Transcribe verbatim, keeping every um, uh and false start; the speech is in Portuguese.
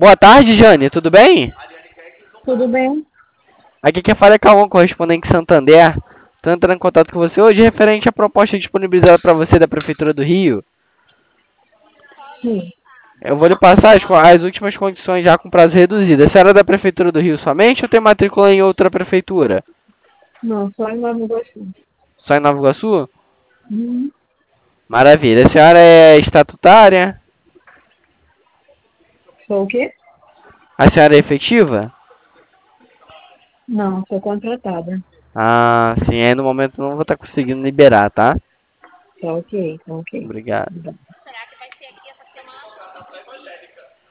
Boa tarde, Jane, tudo bem? Tudo bem? Aqui quem fala é Cauã, correspondente Santander. Estou entrando em contato com você hoje referente à proposta disponibilizada para você da Prefeitura do Rio. Sim. Eu vou lhe passar as, as últimas condições já com prazo reduzido. A senhora é da Prefeitura do Rio somente ou tem matrícula em outra prefeitura? Não, só em Nova Iguaçu. Só em Nova Iguaçu? Hum, Maravilha. A senhora é estatutária? Sou o quê? A senhora é efetiva? Não, sou contratada. Ah, sim. Aí no momento não vou estar conseguindo liberar, tá? Tá ok, tá ok. Obrigado.